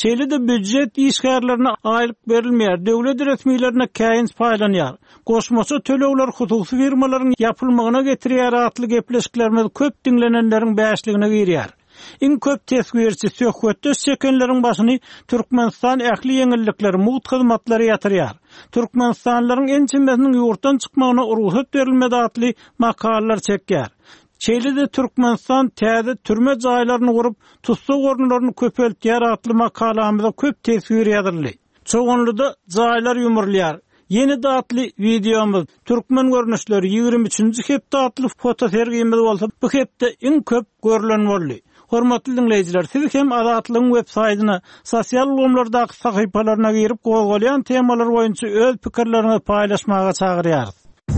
Çeýlede büdjet işgärlerine aýlyk berilmeýär, döwlet resmiýetlerine käýins paýlanýar. Goşmaça tölegler hususy firmalaryň yapylmagyna getirýär atly gepleşiklerimiz köp dinlenenleriň bäşligine girýär. İň köp tesgirçi söhbetde çekenleriň başyny Türkmenistan ähli ýeňillikleri mut hyzmatlary ýatyrýar. Türkmenistanlaryň ençimesiniň ýurtdan çykmagyna ruhsat berilmedi atly makalalar çekýär. Çeýlede Türkmenistan täze türme jaýlaryny gurup, tutsuk orunlaryny köpeltýär atly makalamyzda köp tesgir ýazyldy. Çoğunluda jaýlar ýumurlýar. Yeni datly videomuz Türkmen görnüşleri 23-nji hepde atly foto sergimiz bolsa, bu hepde iň köp görülen boldy. Hormatly dinleýijiler, siz hem Azatlygyň web saýtyna, sosial ulgamlardaky sahypalaryna girip gowgalyan temalar boýunça öz pikirlerinizi paýlaşmaga çagyrýarys.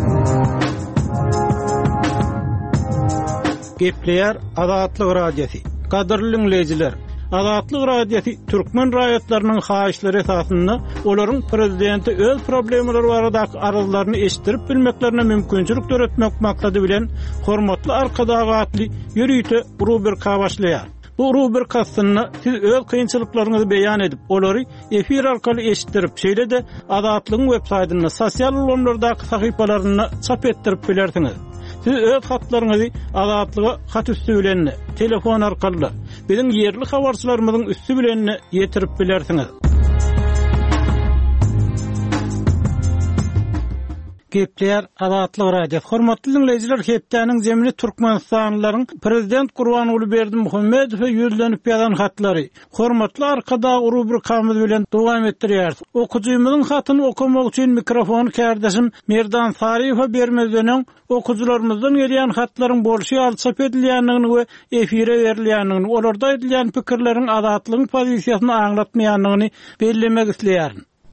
Gepleýär Azatlyk radiosi. Kadrly dinleýijiler, Azatlyk radiosi Türkmen raýatlarynyň haýyşlary esasynda olaryň prezidenti öz problemleri baradaky arzularyny eşitdirip bilmeklerine mümkinçilik töretmek maksady bilen hormatly arkadagy atly ýürüýte rubrika başlaýar. Bu rubrikasyny siz öz kynçylyklaryňyzy beýan edip, olary efir arkaly eşitdirip, şeýle-de Azatlygyň web saýtyna, sosial ulgamlardaky sahypalaryna çap etdirip bilersiňiz. Siz öz hatlaryňyzy Azatlyga hat üstü bilen, telefon arkaly, biziň ýerli habarçylarymyzyň üstü bilen ýetirip bilersiňiz. Gepleýär Azatlyk radiosi. Hormatly dinleýijiler, hepdeniň zemini Türkmenistanlaryň prezident Gurbanuly Berdimuhammedow ýüzlenip ýazan hatlary. Hormatly arkada rubrikamyz bilen dowam etdirýär. Okujymyzyň hatyny okamak üçin mikrofon kärdeşim Merdan Sariýewa bermezden okujularymyzdan gelýän hatlaryň bolşy alçap edilýändigini we efire berilýändigini, olarda edilýän pikirleriň Azatlygyň pozisiýasyny aňlatmaýandygyny bellemek isleýär.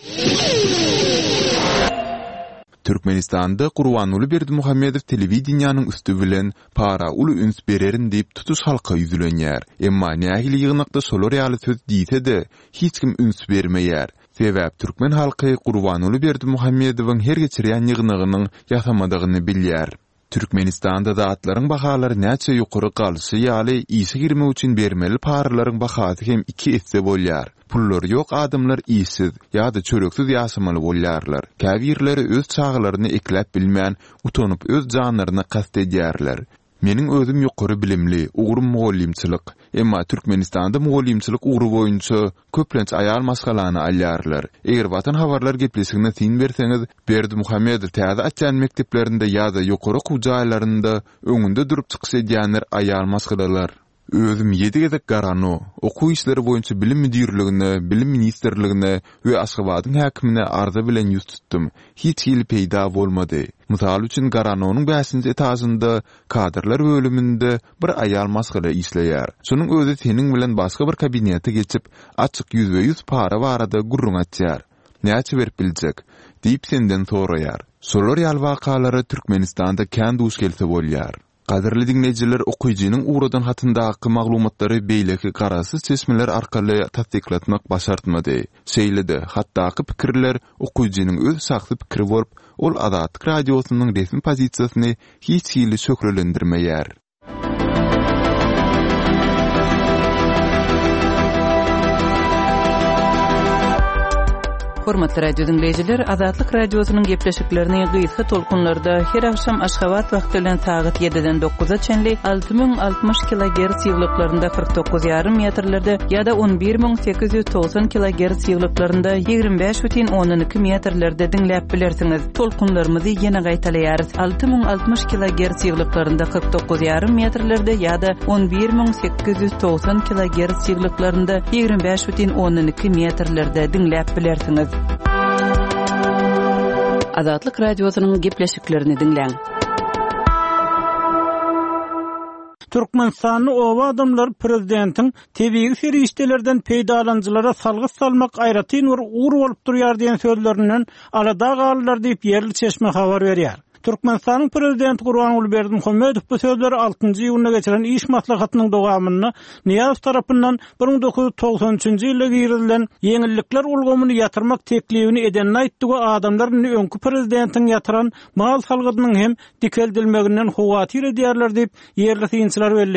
Türkmenistanda Gurbanuly Berdimuhammedow telewizionyanyň üstü bilen para uly üns bererin diýip tutuş halka ýüzülenýär. Emma nähili ýygnakda solar ýaly söz diýse-de hiç kim üns bermeýär. Sebäp türkmen halky Gurbanuly Berdimuhammedowyň her geçirýän ýygnagynyň ýatamadagyny bilýär. Türkmenistanda da atlaryň bahalary näçe ýokary galşy ýaly işe girmek üçin bermeli paralaryň bahasy hem 2 etse bolýar. Pullar ýok adamlar işsiz ýa-da çöreksiz ýaşamaly bolýarlar. Käbirleri öz çağlaryny ekläp bilmän, utanyp öz janlaryna kast edýärler. Meniň özüm ýokary bilimli, ugrum mugallimçilik. Emma Türkmenistanda mugallimçilik ugru boýunça köplenç aýal maskalany alýarlar. Eger watan habarlar gepleşigine tin berseňiz, Berdimuhammedow täze açan mekteplerinde ýa-da ýokary kujaýlarynda öňünde durup çykyş edýänler aýal maskalalar. Özüm 7 gezek garano, oku işleri boýunça bilim müdürligine, bilim ministerligine we Aşgabatyň häkimine arza bilen ýüz tutdum. Hiç hili peýda bolmady. Mysal üçin Garanonyň 5-nji etajynda kadrlar bölüminde bir aýal maskala işleýär. Şonuň özü seniň bilen başga bir kabinete geçip açyk %100 para barada gurrun açýar. Näçe berip biljek diýip senden soraýar. Solar ýal wakalary Türkmenistanda kän duş gelse bolýar. Kadrly dinleýijiler, okuyjynyň uradan hatyndaky maglumatlary beýleki garasyz çeşmeler arkaly tasdiklatmak başartmady. Şeýle-de hatdaky pikirler okuyjynyň öz şahsy pikiri bolup, ol Azatlyk radiosynyň resmi pozisiýasyny hiç hili sökrelendirmeýär. Hormatly radio dinleýijiler, Azatlyk radiosynyň gepleşiklerini gysga tolkunlarda her akşam Aşgabat wagty bilen saat 7-den 9-a çenli 6060 kHz ýyglyklarynda 49,5 metrlerde ýa-da 11890 kHz ýyglyklarynda 25,12 metrlerde dinläp bilersiňiz. Tolkunlarymyzy ýene gaýtalaýarys. 6060 kHz ýyglyklarynda 49,5 metrlerde ýa-da 11890 kHz ýyglyklarynda 25,12 metrlerde dinläp bilersiňiz. Azatlyk radiosynyň gepleşiklerini dinleň. Türkmenistanyň owa adamlar prezidentiň tebii feriştelerden peýdalanjylara salgys salmak aýratyn we uğur bolup durýar diýen sözlerinden alada galylar diýip ýerli çeşme habar berýär. Türkmenistanyň prezidenti Gurbanuly Berdimuhammedow bu sözleri 6-njy ýylyna geçiren iş maslahatynyň dowamyny Niýaz tarapyndan 1993-nji ýylda girilen ýeňillikler ulgamyny ýatyrmak teklibini edenini aýtdy. Adamlar öňkü prezidentiň ýatyran mal salgynyň hem dikeldilmeginden howatyr edýärler diýip ýerli synçylar belleýär.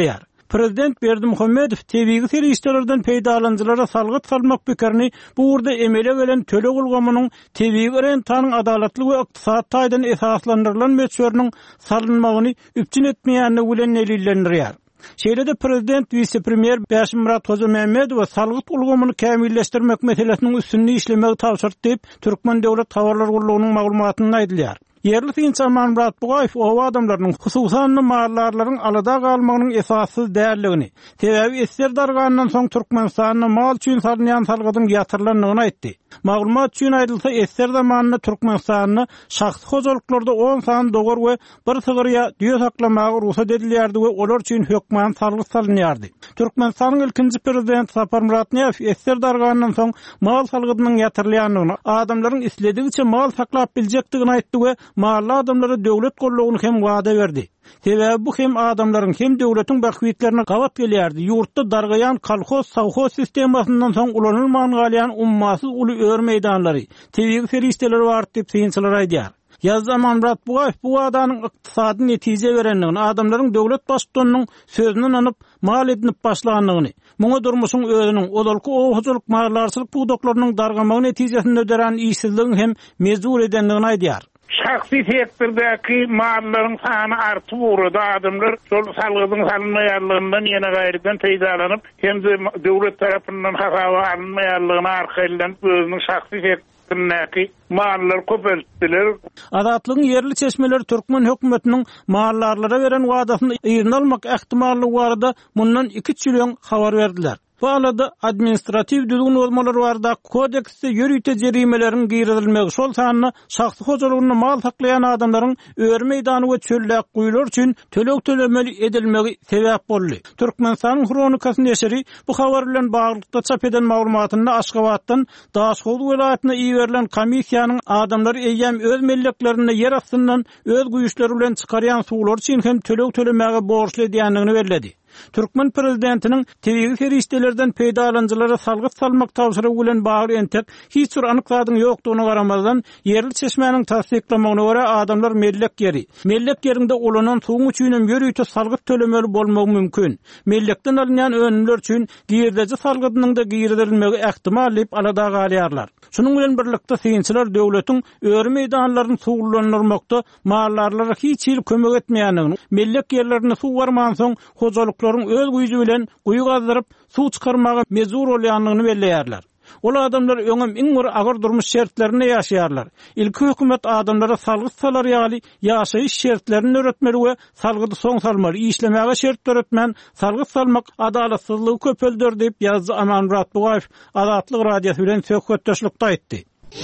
Prezident Berdimuhammedow tebigi teröristlerden peýdalancılara salgyt salmak pikirini bu urda emele gelen töle gulgamynyň tebigi rentanyň adalatly we ykdysat taýdan esaslandyrılan meçörüniň salynmagyny üpçün etmeýänini bilen nelillendirýär. Şeýlede prezident vice-premier Berşimmurat Hozamammedow salgyt ulgamyny kämilleşdirmek meselesiniň üstünde işlemegi tapşyrdy diýip Türkmen Döwlet Tawarlar Gurulunyň maglumatyny aýdylýar. Yerli Tinçaman Murat Bugayew o adamlaryň hususan mallarlaryň alada galmagynyň esassız däldigini, sebebi esser dargandan soň Türkmenistanyň mal üçin salynýan salgydyň ýatyrylanyny aýtdy. Maglumat üçin aýdylsa, esser zamanynda Türkmenistanyň şahsy hojuluklarda 10 san dogar we bir sygyrya düýe saklamagy ruhsat edilýärdi we olar üçin hökman salgyt salynýardy. Türkmenistanyň ilkinji prezidenti Sapar Muratniýew esser dargandan soň mal salgydynyň ýatyrylýanyny, adamlaryň isledigiçe mal saklap biljekdigini aýtdy we mally adamlara döwlet gollugyny hem wada berdi. Sebebi bu hem adamlaryň hem döwletiň bahwitlerini gawat gelýärdi. Ýurtda dargayan kolhoz, sowhoz sistemasyndan soň ulanylmagan galýan ummasyz uly ör meýdanlary, tebigi feristeler bar diýip synçylar aýdýar. Ýazzaman Murat Bugayew bu adanyň ykdysady netije berenligini, adamlaryň döwlet başçylarynyň sözüne inanyp mal edinip başlandygyny, muňa durmuşyň özüniň odalky owhujuluk mallarçylyk buğdaklarynyň dargamagy netijesinde öderen işsizligiň hem mezur edenligini aýdýar. Şahsi sektördäki malların sany artyp urada adamlar şol salgydyň salynmaýanlygyndan ýene gaýrydan peýdalanyp hem de döwlet tarapyndan hagawa alynmaýanlygyna arkaýlan özüniň şahsi sektördäki mallar köpeltdiler. Adatlygyň yerli çeşmeleri Türkmen hökümetiniň mallarlara beren wadasyny ýyryny almak ähtimallygy barada mundan 2 ýyl habar berdiler. Bu alada administrativ düzgün olmalar barda kodeksde ýörüýte jerimelerin giýrilmegi şol sanyny şahsy hojulugyny mal saklayan adamlaryň öýür meýdany we çöllek guýlar üçin tölek tölemeli edilmegi sebäp boldy. Türkmenistanyň Hronikasyny eşeri bu habar bilen baglykda çap eden maglumatyny Aşgabatdan Daşhow welaýatyna iýerilen komissiýanyň adamlary eýýäm öz melleklerine yer astyndan öz güýçleri bilen çykarýan suwlar üçin hem tölek tölemegi borçly edýänligini bellädi. Türkmen prezidentiniň tebigi feristelerden peýdalancılara salgyt salmak tapşyrygy bilen bagly entek hiç bir anykladyň ýokdugyna garamazdan yerli çeşmäniň tasdiklamagyna görä adamlar mellek yeri. Mellek yerinde olanan suwuň üçin ýörüýte salgyt tölemeli bolmagy mümkin. Mellekden alynýan önümler üçin giýirdeji salgydynyň da giýirdirilmegi ähtimal diýip alada galýarlar. Şunuň bilen birlikde synçylar döwletiň öýür meýdanlaryny suwlanyrmakda mallarlara hiç ýyl kömek etmeýändigini, mellek yerlerini suw barman soň hojuluk öz güýji bilen guýy gazdyryp suw çykarmagy mezur bolýanlygyny belleýärler. Ol adamlar öňem iň bir agar durmuş şertlerine ýaşaýarlar. Ilki hökümet adamlara salgyt salar ýaly ýaşaýyş şertlerini öğretmeli we salgydy soň salmaly. Işlemäge şert öğretmän salgyt salmak adalatsyzlygy köpeldir diýip ýazdy Aman Murat Bugayew Azatlyk radiosu bilen söhbetdeşlikde aýtdy.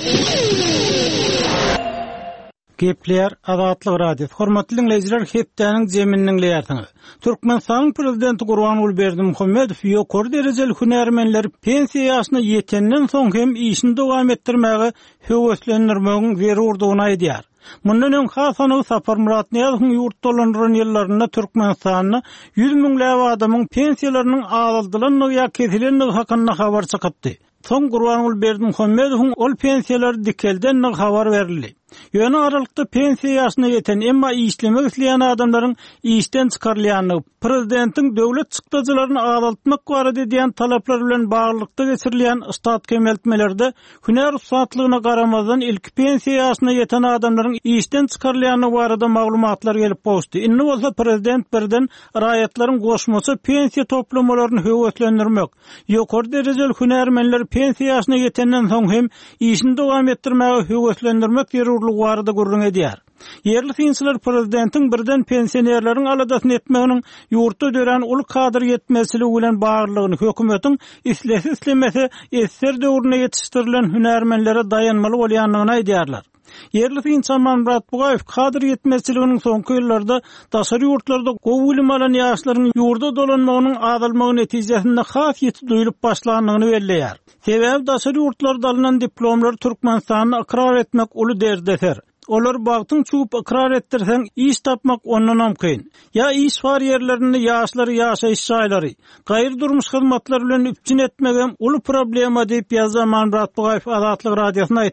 Gepler Azatlyk radiosu. Hormatly dinleýijiler, hepdeniň jeminiň leýärdiňiz. Türkmenistanyň prezidenti Gurbanuly Berdimuhammedow ýokary derejeli hünärmenleri pensiýa ýaşyna ýetenden soň hem işini dowam etdirmäge höweslendirmegiň zerurdygyny aýdýar. Mundan öň hasany Sapar Muratniýewiň ýurt dolandyran ýyllarynda Türkmenistanyň 100 miňläp adamyň pensiýalarynyň azaldylyny ýa kesilenligi hakynda habar çykdy. Soň Gurbanuly Berdimuhammedowyň ol pensiýalary dikelden habar berildi. Ýöne aralykda pensiýa ýaşyna ýeten emma işlemek isleýän adamlaryň işden çykarylýanlygy, prezidentiň döwlet çykdyjylaryny azaltmak barada diýen talaplar bilen baglykda geçirilýän stat kemeltmelerde hünär usatlygyna garamazdan ilk pensiýa ýaşyna ýeten adamlaryň işden çykarylýanyny barada maglumatlar gelip boldy. Indi bolsa prezident birden raýatlaryň goşmasy pensiýa toplamalaryny höweslendirmek, ýokary derejeli hünärmenler pensiýa ýaşyna ýetenden soň hem işini dowam etdirmäge höweslendirmek warda gurrun edýär. Yerli synçylar prezidentiň birden pensionerleriň aladasyny etmeginiň ýurtda dören uly kadr ýetmezligi bilen baglygyny, hökümetiň islemesi esser döwrüne ýetişdirilen hünärmenlere dayanmaly bolýanlygyny aýdýarlar. Yerli synçyman Murat Bugayew kadr ýetmezliginiň soňky ýyllarda daşary ýurtlarda gowy bilim alan ýaşlaryň ýurda dolanmagynyň azalmagy netijesinde has ýeti duýulyp başlandygyny belleýär. Sebäbi daşary ýurtlarda alynan diplomlar Türkmenistanyny ikrar etmek uly derdeser. Olar bagtyň çup ikrar etdirseň iş tapmak ondan mümkin. Ya iş var yerlerini ýaşlary ýaşaýyş şaýlary, gaýry durmuş hyzmatlary bilen üpçün etmegem uly problema diýip ýazan Murat Bugayew Azatlyk radiosyna aýtdy.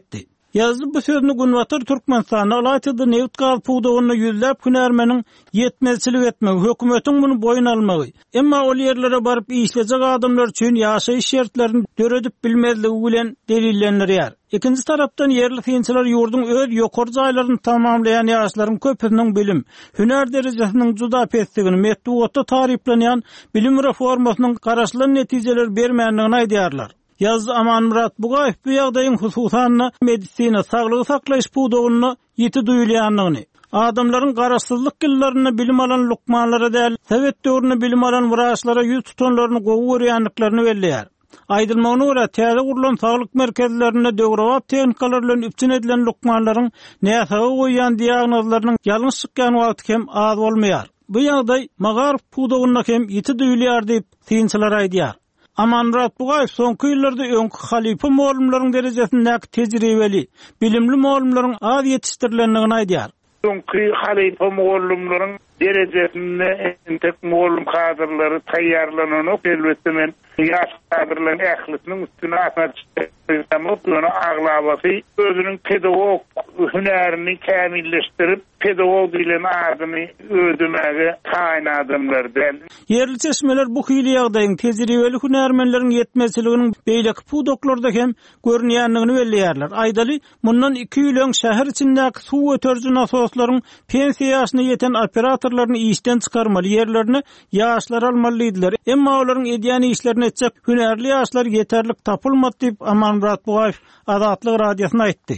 Yazdı bu sözünü Günwatar Türkmenistan'a alaytydy neft gaz puwdugyny yüzläp hünärmeniň yetmezçilik etmegi, hökümetiň bunu boyun almagy. Emma ol yerlere baryp işlejek adamlar üçin ýaşaýyş şertlerini döredip bilmezligi bilen delillenýär. İkinci tarapdan yerli tynçylar ýurdun öz ýokary jaýlaryny tamamlayan ýaşlaryň köpüniň bilim, hünär derejesiniň juda pesdigini, metduatda tariflenýän bilim reformasynyň garaşlan netijeler bermänligini aýdýarlar. Yazdı Amanmurat Bugayew bu ýagdaýyň hususan medisina, saglygy saklaýyş puwdugyny ýeti duýulýanlygyny, adamlaryň garaşsyzlyk gillerini bilim alan lukmanlara däl, Sowet döwrüne bilim alan wraçlara ýüz tutanlaryny gowy görýänliklaryny belleýär. Aýdylmagyna görä, täze gurulan saglyk merkezlerinde döwrewap tehnikalar bilen üpçün edilen lukmanlaryň näsaga goýan diagnozlarynyň ýalňyş çykýan wagty hem az bolmaýar. Bu ýagdaý Magarif puwdugyna hem ýeti duýulýar diýip tynçylar aýdýar. Amanmurat Bugayew soňky ýyllarda öňkü halifa muallimlaryň derejesinde tejribeli, bilimli muallimlaryň az ýetişdirilendigini aýdýar. Soňky halifa muallimlaryň derejesinde entek muallim kadrlary taýýarlanany elbetde men ýaş kadrlaryň ählisiniň üstüne atmak bunu aglabasy özüniň pedagog hünerini kämilleşdirip pedagog bilen adyny ödümege taýin adamlardan. Yerli çeşmeler bu hyly ýagdaýyň tejribeli hünärmenleriň ýetmezçiliginiň beýleki puwdoklarda hem görünýänligini belleýärler. Aýdaly mundan 2 ýyl şäher içindäki suw öterji nasoslaryň pensiýa ýaşyna ýeten operatorlaryny işden çykarmaly, ýerlerini ýaşlar almalydylar. Emma olaryň edýän işlerini etjek hünärli ýaşlar ýeterlik tapylmady diýip Amanmurat Bugayew Azatlyk radiosyna aýtdy.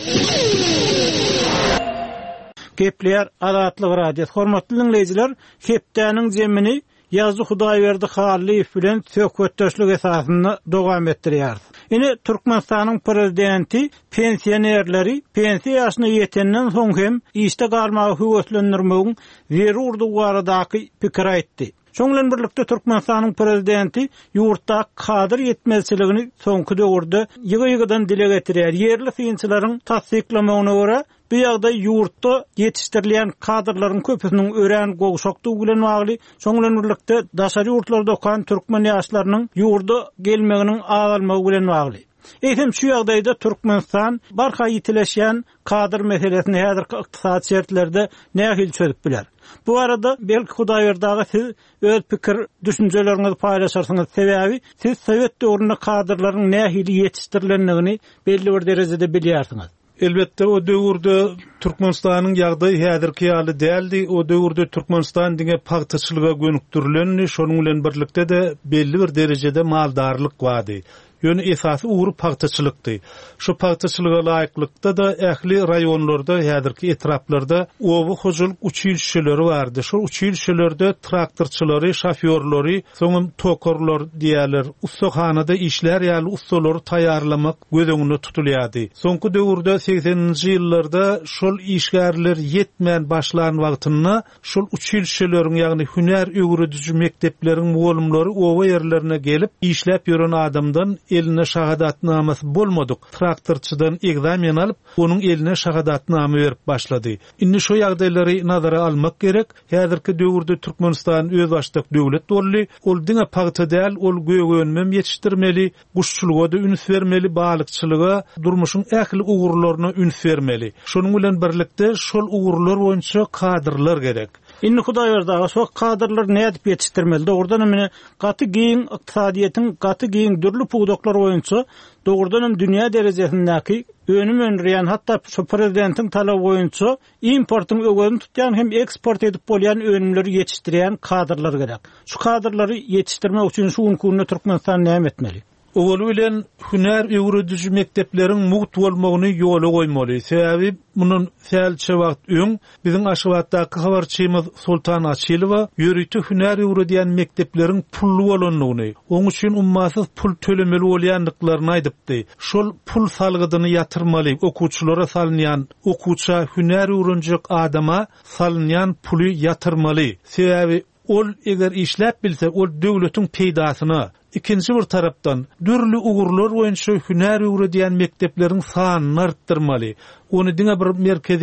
Gepler Azatlyk radiosu. Hormatly dinleyijiler, hepdäniň jemini Ýazdy Hudaýberdi Halliýew bilen söhbetdeşlik esasyny dowam etdirýär. Ine Türkmenistanyň prezidenti pensionerleri pensiýa ýaşyna ýetenden soň hem işde garmagy höwetlendirmegiň zerurdy baradaky pikir aýtdy. Şoňlan birlikde Türkmenistanyň prezidenti ýurtda kadr ýetmezçiligini soňky döwürde ýygy-ýygydan dile getirýär. Yerli tynçylaryň tasdiklamagyna görä, bu ýagdaý ýurtda ýetişdirilen kadrlaryň köpüsiniň ören gowşakdygy bilen bagly. Şoňlan birlikde daşary ýurtlarda okan türkmen ýaşlarynyň ýurda gelmeginiň azalmagy bilen bagly. Eýsem şu ýagdaýda Türkmenistan barha ýitileşýän kadr meselesini häzirki ykdysat şertlerde nähil çözüp biler. Bu arada belki Hudaýberdaga siz öz pikir düşünjeleriňizi paýlaşarsyňyz. Sebäbi siz Sowet döwründe kadrlaryň nähili ýetişdirilendigini belli bir derejede bilýärsiňiz. Elbette o döwürde Türkmenistanyň ýagdaýy häzirki ýaly däldi. O döwürde Türkmenistan diňe paýtaçylyga gönükdirilen, şonuň bilen birlikde de belli bir derejede maldarlyk bardy. Ýöne esasy uğur paýtaçylykdy. Şu paýtaçylyga laýyklykda da ähli raýonlarda, häzirki etraplarda owy hojuluk uçilşeleri bardy. Şu uçilşelerde traktorçylary, şoförleri, soňra tokorlar diýerler, ustahanada işler ýaly ustalary taýýarlamak gözüňde tutulýardy. Soňky döwürde 80-nji ýyllarda şol işgärler ýetmän başlan wagtyna şol uçilşeleriň ýagny hünär öwrüdüji mekdepleriň muallimleri owa ýerlerine gelip işläp ýören adamdan eline şahadatnamasy bolmadyk. Traktorçydan egzamen alyp, onuň eline şahadatnama berip başlady. Indi şu ýagdaýlary nazara almak gerek. Häzirki döwürde Türkmenistan öz başlyk döwlet bolly, ol diňe paýta däl, ol göýönmem ýetişdirmeli, guşçuluga da üns bermeli, balykçylyga, durmuşyň ähli ugurlaryna üns bermeli. Şonuň bilen birlikde şol ugurlar boýunça kadrlar gerek. Inni Hudaýberdaga şo kadrlar nädip ýetişdirmeli? Ordan mene gaty giň ykdysadyýetin, gaty giň dürli puwdoklar boýunça dogrudan dünýä derejesindäki önüm önreýän, hatda şu prezidentiň talaby boýunça importyň öwgeni tutýan hem eksport edip bolýan önümleri ýetişdirýän kadrlar gerek. Şu kadrlary ýetişdirmek üçin şu ünkunny Türkmenistan näme etmeli? Owul bilen hünär öwrüdüji mekdepleriň mugt bolmagyny ýola goýmaly. Sebäbi munun sälçe wagt öň biziň Aşgabatdaky habarçymyz Sultan Açylowa ýörüti hünär öwrüdýän mekdepleriň pully bolanlygyny, oň üçin ummasyz pul tölemeli bolýanlyklaryny aýdypdy. Şol pul salgydyny ýatyrmaly, okuwçylara salynýan, okuwça hünär öwrenjek adama salynýan puly ýatyrmaly. Sebäbi ol eger işläp bilse, ol döwletiň peýdasyna. İkinci bir tarapdan dürli ugurlar boýunça hünär öwrediýän mekdepleriň sanyny artdyrmaly. Ony diňe bir merkezi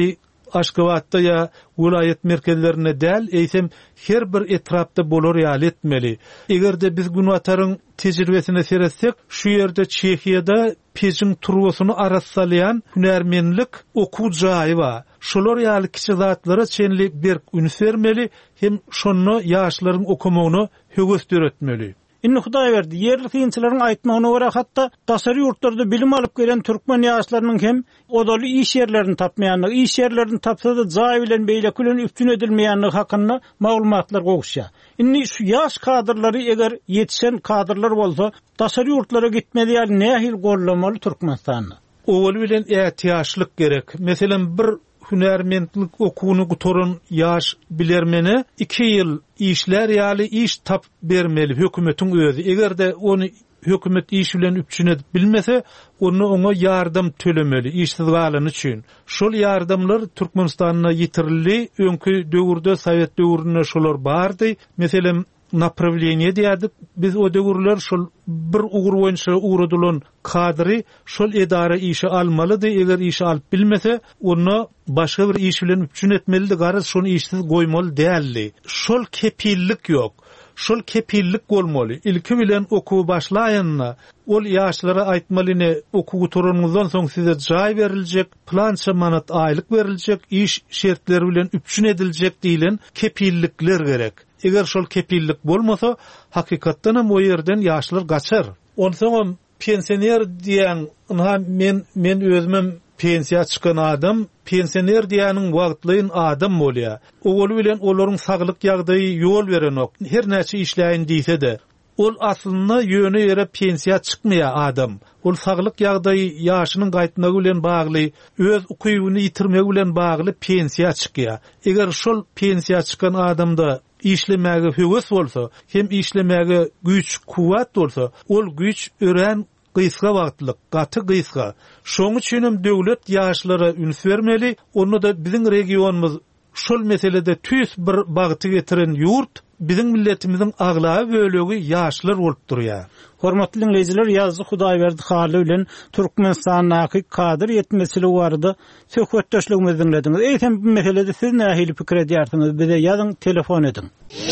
Aşgabatda ya vilayet merkezlerine däl, eýsem her bir etrapda bolar ýaly etmeli. Egerde biz Gunwatar'ın tejribesine seretsek, şu ýerde Çekiýada pejin turwasyny arassalayan hünärmenlik okuw jaýy bar. Şolar ýaly kiçi zatlara çenli berk üns bermeli, hem şonu ýaşlaryň okumagyny höwüsdüretmeli. Inni Hudaý berdi, yerli kynçylaryň aýtmagyna görä hatda daşary ýurtlarda bilim alyp gelen türkmen ýaşlarynyň hem odaly iş ýerlerini tapmaýanlygy, iş ýerlerini tapsa da jaý bilen beýleki bilen üstün edilmeýänligi hakynda maglumatlar gowuşýar. Inni şu ýaş kadrlary eger ýetişen kadrlar bolsa, daşary ýurtlara gitmeli ýaly nähil gollamaly Türkmenistanyny? Owul bilen ätiýaşlyk gerek. Meselen bir hünärmendlik okuwyny gutoran ýaş bilermeni 2 ýyl işler ýaly iş tap bermeli hökümetiň özü. Egerde onu hökümet iş bilen üpçüne bilmese, ona ýardam tölemeli işsiz galan üçin. Şol ýardamlar Türkmenistanyna ýitirildi. Öňkü döwürde Sowet döwründe şolar bardy. Meselen направление diýdik. Biz o döwürler şol bir ugur boýunça uğradylan kadry şol edara işi almalydy. Eger işi alyp bilmese, onu başga bir iş bilen üpçün etmeli. Garaz şonu işsiz goýmaly däldi. Şol kepillik ýok. Şol kepillik bolmaly. Ilki bilen okuw başlaýanna ol ýaşlara aýtmalyny, okuw turanyňyzdan soň size jaý beriljek, plança manat aýlyk beriljek, iş şertleri bilen üpçün ediljek diýilen kepillikler gerek. Eger şol kepillik bolmasa, hakykatdan hem o ýerden ýaşlar gaçar. Onsoň pensioner diýen, men özümem pensiya çykan adam, pensioner diýäniň wagtlyň adam bolýar. Ol bilen olaryň saglyk ýagdaýy ýol berenok. Her näçe işläýin diýse de, ol aslynda ýöne ýere pensiya çykmaýar adam. Ol saglyk ýagdaýy ýaşynyň gaýtmagy bilen bagly, öz ukybyny ýitirmegi bilen bagly pensiya çykýar. Eger şol pensiya çykan adamda işlemäge höwes bolsa, hem işlemäge güç, kuwat bolsa, ol güç ören gysga wagtlyk, gaty gysga. Şoň üçin hem döwlet ýaşlara üns bermeli. Onu da biziň regionymyz şol meselede tüýs bir bagty getiren ýurt, biziň milletimiziň aglawy bölegi ýaşlar bolup durýar. Hormatly dinleýijiler, ýazdy Hudaýberdi haly bilen Türkmenistanyň kadr ýetmesili barada söhbetdeşligimizi dinlediňiz. Eýsem bu meselede siz nähili pikir edýärsiňiz? Bize ýazyň, telefon edin.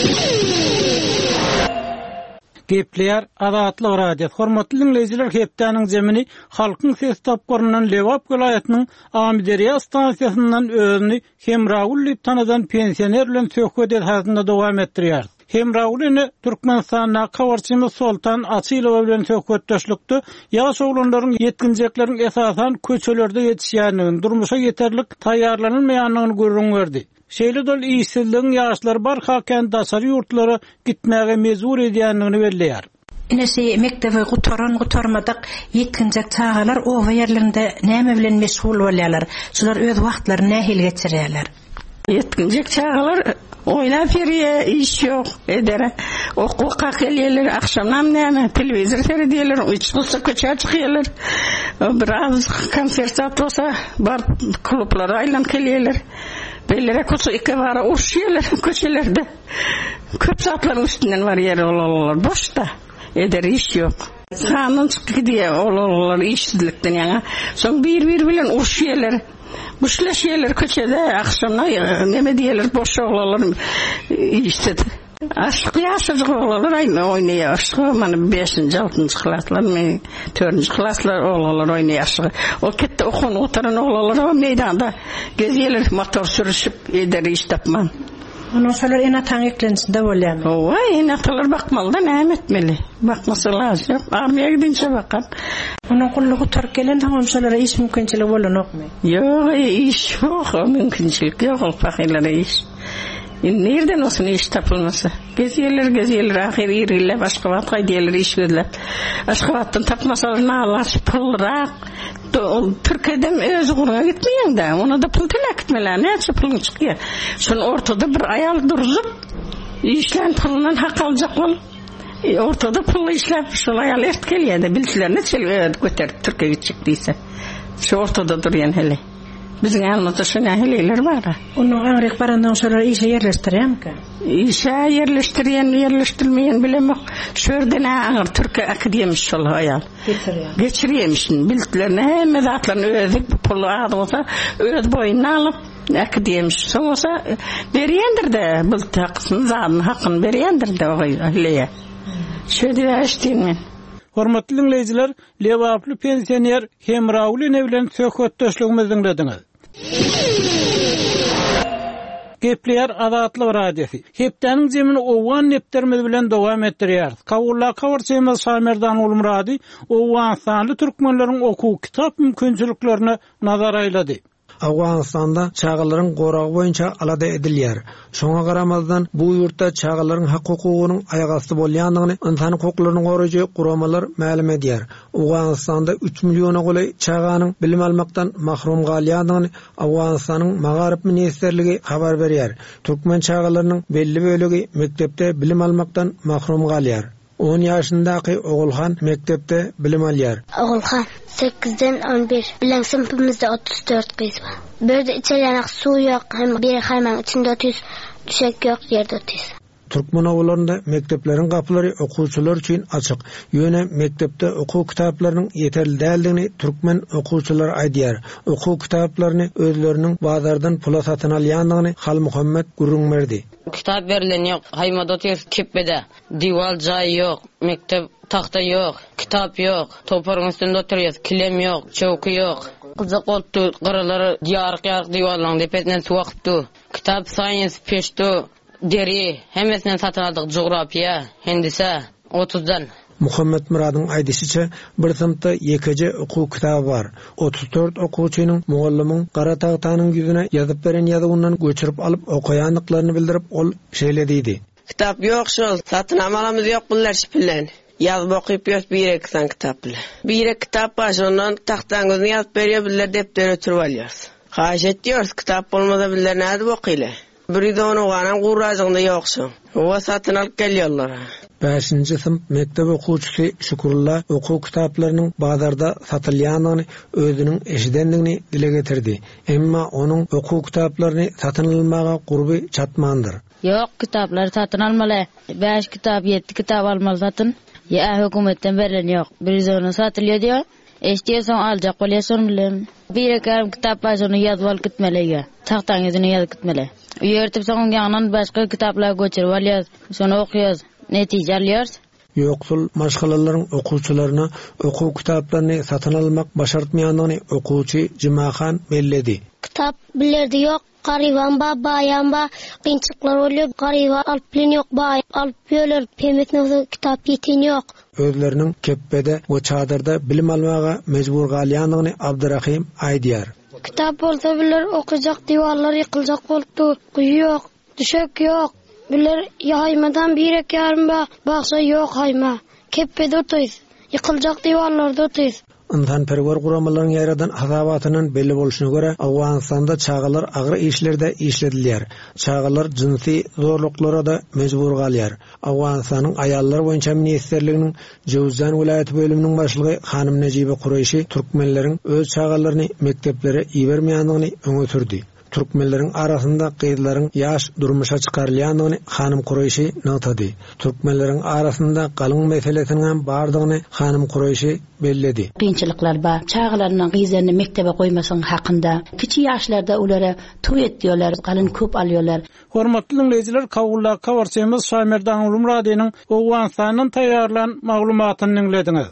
Gepler Azatlyk radio. Hormatly dinleýijiler, hepdeniň jemini halkyň ses tapgorundan Lewap vilayatynyň Amideriýa stansiýasyndan özüni Hemraul diýip tanadan pensioner bilen söhbet etýärinde dowam etdirýär. Hemraulny Türkmenistanyň kawarçymy Sultan Asylow bilen söhbetdeşlikde ýaş oglanlaryň ýetginjekleriň esasan köçelerde ýetişýändigini, durmuşa ýeterlik taýýarlanylmaýanlygyny görüň berdi. Şeýle dol işsizligiň ýaşlar bar haken daşary ýurtlara gitmäge mezur edýändigini belleýär. Inesi mektebe gutarmadyk ýetginjek çağalar o ýerlerinde näme bilen meşgul bolýarlar. Şular öz wagtlaryny nähil geçirýärler. Ýetginjek çağalar oýlap ýerýär, iş ýok, edere. Okuwka gelýärler, akşamdan näme telewizor seredýärler, uçsa köçe çykýarlar. Biraz konsert bolsa, bar klublara aýlanyp gelýärler. Bellere kutu iki vara urşuyorlar köşelerde. Köp saatların üstünden var yer olallar. Boşta. Eder iş yok. Kanun çıkı diye olallar işsizlikten yana. Son bir bilen urşuyorlar. Buşlaşıyorlar köşede. Akşamda neme diyorlar boş olallar işsizlik. Aşk yaşıcık olallar aynı oynayar. Aşk bana 5. 6. klaslar, 4. klaslar olallar oynayar. O kette okun otaran olallar o meydanda geziyorlar motor sürüşüp eder iş tapman. Onu şolar ena taň eklençinde bolýarmy? Owa, ena talar bakmaly da näme etmeli. Bakmasa lazım. Armiýa gidinçe bakan. Onu kullugy tark gelen tamam şolara iş mümkinçiligi bolanokmy? Ýok, iş ýok, mümkinçilik ýok, fakirlere iş. Nereden olsun iş tapılması? Geziyorlar, ahir iriyle başka vatga diyorlar iş gözler. Başka vattan tapmasalarına Allah pulrak. Türkiye'den öz uğruna gitmeyen de, ona da pul telek gitmeler. Neyse pulun çıkıyor. Sonra ortada bir ayal duruzup, işlerin pulundan hak alacak ol. Ortada pullu işler, şu ayal ert geliyor da, bilsiler ne çeli götürüp Türkiye'ye çıktıysa. Şu ortada duruyan hele. Bizim yanımızda şu nehirler var. Onun ağrık barandan sonra işe yerleştireyim ki? İşe yerleştirmeyen bilemem. Şöyle ağır Türkiye akademisi ol hayal. Geçiriyemişsin. Bildiklerini hem medatlarını ödük. Pulu ağır olsa öd boyunu alıp Näki demiş. Soňsa berýändir de bu taqsyn zanyny haqqyny berýändir de oýlaya. Şöyle äşdim men. Hormatly dinleyijiler, lewaply pensioner Hemrawly bilen söhbetdeşligimizi dinlediňiz. Gepler Azatlyk radiosu. Hepdeniň jemini owan neptermez bilen dowam etdirýär. Kawulla kawarsymyz Samerdan ulum radi, owan sanly türkmenleriň okuw kitap mümkinçiliklerini nazara aýlady. Awganistanda çağalaryň goragy boýunça alada edilýär. Şoňa garamazdan bu ýurtda çağalaryň hak hukugynyň aýagasty bolýandygyny insan hukuklaryny goraýjy guramalar ma'lum edýär. Awganistanda 3 milliona golay çağanyň bilim almakdan mahrum galýandygyny Awganistanyň Magaryp ministrligi habar berýär. Türkmen çağalarynyň belli bölegi mektepde bilim almakdan mahrum galýar. 10 yaşındaky Ogulhan mektepde bilim alýar. Ogulhan 8-den 11 bilen sınıfımızda 34 kız var. Berde içeryanak su ýok, hem bir hayman içinde 30 düşek ýok, yerde 30. Türkmen owlarynda mektepleriň gapylary okuwçylar üçin açyk. Ýöne mektepde okuw kitaplarynyň ýeterli däldigini türkmen okuwçylar aýdýar. Okuw kitaplaryny özleriniň bazardan pula satyn alýandygyny Hal Muhammed gurrunmerdi. Kitap berilen yok, haymada otuyoruz kepbede, dival jay yok, mektep tahta yok, kitap yok, toparın üstünde oturuyoruz, kilem yok, çöwkü yok. Kızak oldu, qaraları yarık divallan depetinden suwakıpdy. Kitap science peşdi, deri, hemmesinden satın aldık, coğrafya, hendise, 30'dan. Muhammed Murad'ın aýdyşyça bir sınıfta ýekeje okuw kitaby bar. 34 okuwçynyň mugallimyň gara tahtanyň ýüzüne ýazyp beren ýazgyndan göçürip alyp okuýanlyklaryny bildirip ol şeýlediydi. Kitap ýok şol, satyn amalamyz ýok bular şiplen. Ýazyp okyp ýöp bir eksan kitap bilen. Bir kitap bar, ondan tahtaňyzy ýazyp berýär, biler deptere oturup alýarys. Haşet diýär, kitap bolmasa biler näde okylar. Bir de onu ganan gurrajygynda ýoksa. O satyn alyp gelýärler. 5-nji sınıf mektep okuwçysy Şükürullah okuw kitaplarynyň bazarda satylýanyny özüniň eşidendigini dile getirdi. Emma onuň okuw kitaplaryny satyn almaga gurby çatmandyr. Yok, kitaplar satyn almaly. 5 kitap, 7 kitap almaly satyn. Ya hökümetten berilen ýok. Bir zony satylýar diýär. Eşdiýärsoň aljak bolýarsoň bilen. Bir karam kitap bar, onu ýazyp alyp gitmeli. Tahtaň ýüzüne ýazyp gitmeli. Ýertip soň ýagnan başga kitaplar göçürip alýar, şonu okuyýar. Netije alýar. Ýoksul maşgalalaryň okuwçylaryna okuw kitaplaryny satyn almak başartmaýandygyny okuwçy Jimahan belledi. Kitap bilerdi ýok, garyban baýanba kynçyklar bolýar, garyba alyp bilen ýok, baý alyp ýöler, pemekne kitap ýetin ýok. Özleriniň keppede we çadyrda bilim almaga mejbur galýandygyny Abdurrahim aýdýar. Kitap bolsa biler okuyacak, diwarlar ýykyljak bolupdy, guýy ýok, düşek ýok. Biler ýaýmadan birek ýarym baksa ýok haýma. Keppede otys, ýykyljak diwarlarda otys. Insan perwer guramalaryň ýaradan azabatynyň belli bolşuna görä Awganistanda çağalar agyr işlerde işledilýär. Çağalar jinsy zorluklara da mejbur galýar. Awganistanyň aýallar boýunça ministrliginiň Jowzan vilayeti bölüminiň başlygy Hanym Nejibe Qurayşy türkmenleriň öz çağalaryny mekteplere ibermeýändigini öňe sürdi. Türkmenleriň arasynda gyzlaryň ýaş durmuşa çykarylýandygyny Hanym Qurayşy notady. Türkmenleriň arasynda galyň meselesiniň bardygyny Hanym Qurayşy belledi. Kynçylyklar bar. Çağalarynyň gyzlaryny mektebe goýmasyň hakynda kiçi ýaşlarda ulary toý etdiýärler, galyň köp alýarlar. Hormatly dinleyijiler, Kawulla kawarsymyz Samerdan ulum radiosynyň Awganistanyň taýýarlan maglumatyny dinlediňiz.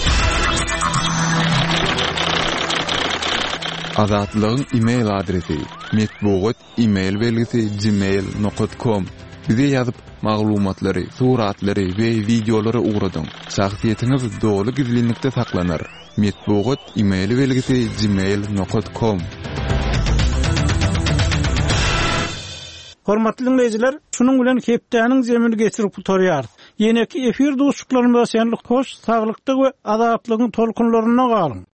Azatlygyň e-mail adresi metbuat belgisi gmail.com. Bize ýazyp maglumatlary, suratlary we videolary ugradyň. Şahsiýetiňiz dogly gizlilikde saklanır. Metbuat belgisi gmail.com. Hormatly dinleyijiler, şunuň bilen hepdeniň zemini geçirip oturýar. Ýene-ki efir dostluklarymyza senlik hoş, saglykdyk we azatlygyň tolkunlaryna galyň.